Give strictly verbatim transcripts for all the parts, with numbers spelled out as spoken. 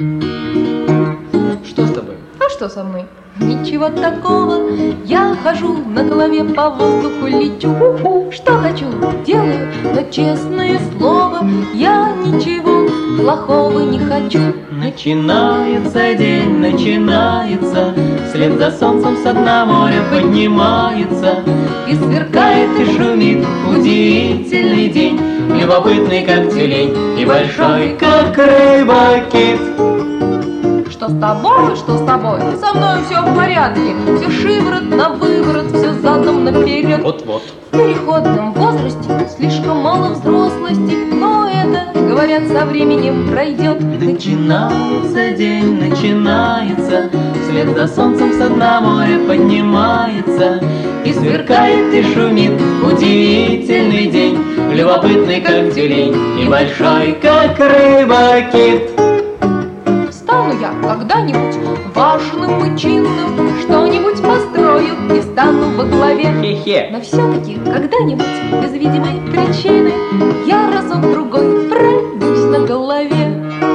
Что с тобой? А что со мной? Ничего такого, я хожу, на голове по воздуху лечу. Что хочу, делаю, но честное слово, я ничего плохого не хочу. Начинается день, начинается, вслед за солнцем с дна моря поднимается. И сверкает, И шумит удивительный день, любопытный, как тюлень, и большой, как рыба-кит. что с тобой, что с тобой? Со мной все в порядке, все шиворот на выворот, все задом наперед. Вот-вот. В переходном возрасте слишком мало взрослости, но это, говорят, со временем пройдет. Начинается день, начинается, вслед за солнцем со дна моря поднимается. И сверкает, и шумит удивительный день, любопытный, как тюлень, и большой, как рыба-кит. Стану я когда-нибудь важным и чинным, что-нибудь построю и стану во главе. Хе-хе. Но все-таки когда-нибудь без видимой причины я разок-другой пройдусь на голове.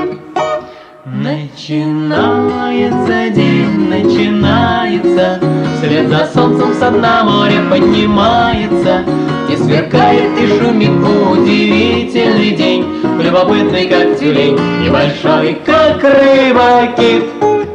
Начинается день, начинается, вслед за солнцем со дна моря поднимается. И сверкает, и шумит удивительный день, любопытный, как тюлень, и большой, как рыба-кит.